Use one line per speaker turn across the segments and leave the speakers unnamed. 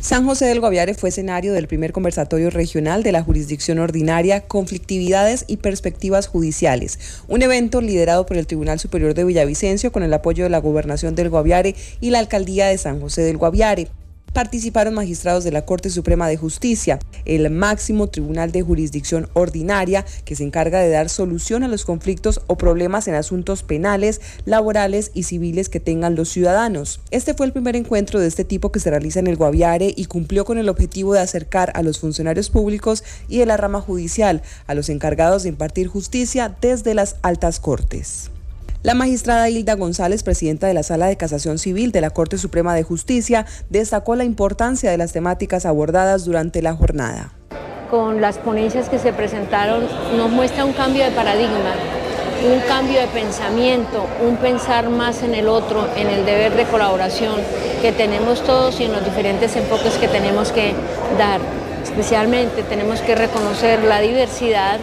San José del Guaviare fue escenario del primer conversatorio regional de la jurisdicción ordinaria Conflictividades y Perspectivas Judiciales, un evento liderado por el Tribunal Superior de Villavicencio con el apoyo de la Gobernación del Guaviare y la Alcaldía de San José del Guaviare. Participaron magistrados de la Corte Suprema de Justicia, el máximo tribunal de jurisdicción ordinaria que se encarga de dar solución a los conflictos o problemas en asuntos penales, laborales y civiles que tengan los ciudadanos. Este fue el primer encuentro de este tipo que se realiza en el Guaviare y cumplió con el objetivo de acercar a los funcionarios públicos y de la rama judicial a los encargados de impartir justicia desde las altas cortes. La magistrada Hilda González, presidenta de la Sala de Casación Civil de la Corte Suprema de Justicia, destacó la importancia de las temáticas abordadas durante la jornada.
Con las ponencias que se presentaron nos muestra un cambio de paradigma, un cambio de pensamiento, un pensar más en el otro, en el deber de colaboración que tenemos todos y en los diferentes enfoques que tenemos que dar. Especialmente tenemos que reconocer la diversidad,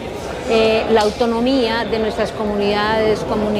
la autonomía de nuestras comunidades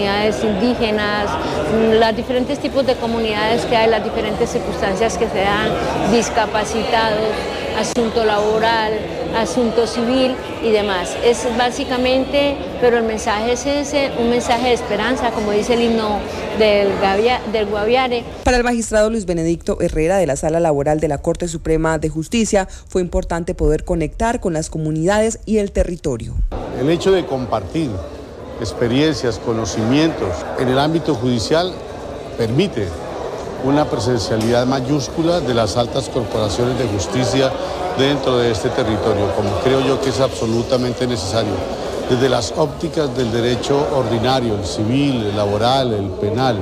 indígenas, los diferentes tipos de comunidades que hay, las diferentes circunstancias que se dan, discapacitados, asunto laboral, asunto civil y demás. Es básicamente, pero el mensaje es ese, un mensaje de esperanza, como dice el himno del Guaviare.
Para el magistrado Luis Benedicto Herrera de la Sala Laboral de la Corte Suprema de Justicia, fue importante poder conectar con las comunidades y el territorio.
El hecho de compartir experiencias, conocimientos en el ámbito judicial permite una presencialidad mayúscula de las altas corporaciones de justicia dentro de este territorio, como creo yo que es absolutamente necesario, desde las ópticas del derecho ordinario, el civil, el laboral, el penal.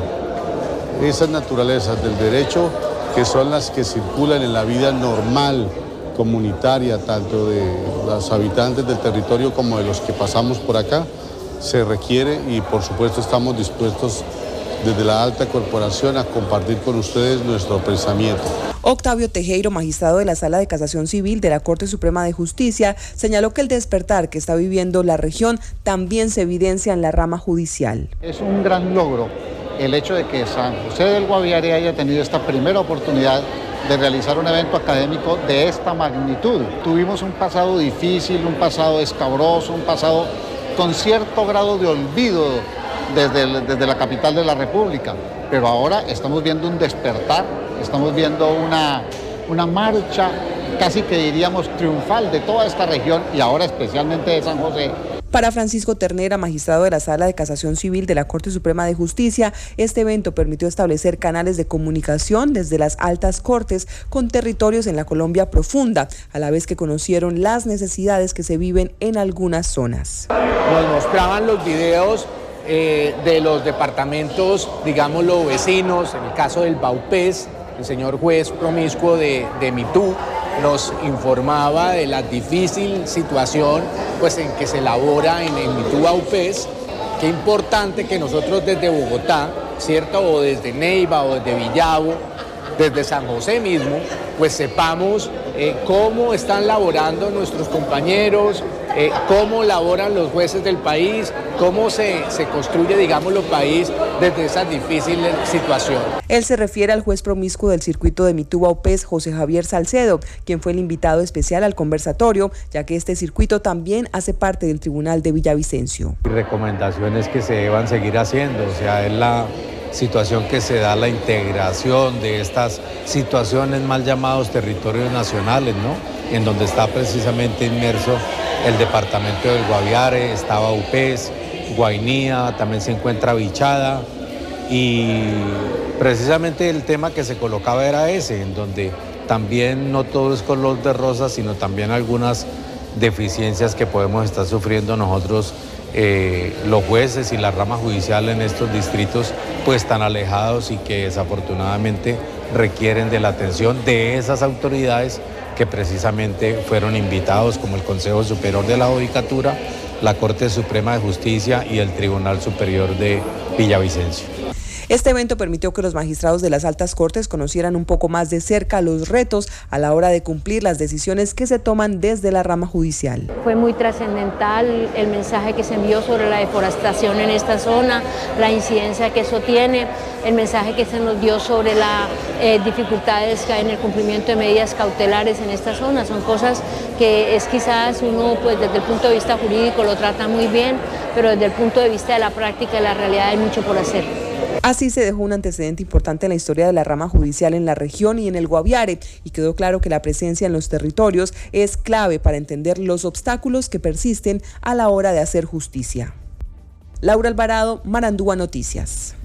Esas naturalezas del derecho que son las que circulan en la vida normal, comunitaria, tanto de los habitantes del territorio como de los que pasamos por acá, se requiere y por supuesto estamos dispuestos desde la alta corporación a compartir con ustedes nuestro pensamiento.
Octavio Tejero, magistrado de la Sala de Casación Civil de la Corte Suprema de Justicia, señaló que el despertar que está viviendo la región también se evidencia en la rama judicial.
Es un gran logro el hecho de que San José del Guaviare haya tenido esta primera oportunidad de realizar un evento académico de esta magnitud. Tuvimos un pasado difícil, un pasado escabroso, un pasado con cierto grado de olvido desde la capital de la República, pero ahora estamos viendo un despertar, estamos viendo una marcha casi que diríamos triunfal de toda esta región y ahora especialmente de San José.
Para Francisco Ternera, magistrado de la Sala de Casación Civil de la Corte Suprema de Justicia, este evento permitió establecer canales de comunicación desde las altas cortes con territorios en la Colombia profunda, a la vez que conocieron las necesidades que se viven en algunas zonas.
Nos mostraban los videos de los departamentos, digámoslo, vecinos, en el caso del Vaupés, el señor juez promiscuo de Mitú nos informaba de la difícil situación pues, en que se labora en Mitú Vaupés. Qué importante que nosotros desde Bogotá, ¿cierto? O desde Neiva o desde Villavo, desde San José mismo, pues sepamos cómo están laborando nuestros compañeros, cómo laboran los jueces del país, cómo se construye, digámoslo, país desde esa difícil situación.
Él se refiere al juez promiscuo del circuito de Mitú Vaupés, José Javier Salcedo, quien fue el invitado especial al conversatorio, ya que este circuito también hace parte del Tribunal de Villavicencio.
Recomendaciones que se deban seguir haciendo, o sea, es la situación que se da la integración de estas situaciones mal llamados territorios nacionales, ¿no? En donde está precisamente inmerso el departamento del Guaviare, está Vaupés, Guainía, también se encuentra Vichada y precisamente el tema que se colocaba era ese, en donde también no todo es color de rosa, sino también algunas deficiencias que podemos estar sufriendo nosotros los jueces y la rama judicial en estos distritos pues tan alejados y que desafortunadamente requieren de la atención de esas autoridades que precisamente fueron invitados como el Consejo Superior de la Judicatura, la Corte Suprema de Justicia y el Tribunal Superior de Villavicencio.
Este evento permitió que los magistrados de las altas cortes conocieran un poco más de cerca los retos a la hora de cumplir las decisiones que se toman desde la rama judicial.
Fue muy trascendental el mensaje que se envió sobre la deforestación en esta zona, la incidencia que eso tiene, el mensaje que se nos dio sobre las dificultades que hay en el cumplimiento de medidas cautelares en esta zona. Son cosas que es quizás uno pues desde el punto de vista jurídico lo trata muy bien, pero desde el punto de vista de la práctica, de la realidad hay mucho por hacer.
Así se dejó un antecedente importante en la historia de la rama judicial en la región y en el Guaviare, y quedó claro que la presencia en los territorios es clave para entender los obstáculos que persisten a la hora de hacer justicia. Laura Alvarado, Marandúa Noticias.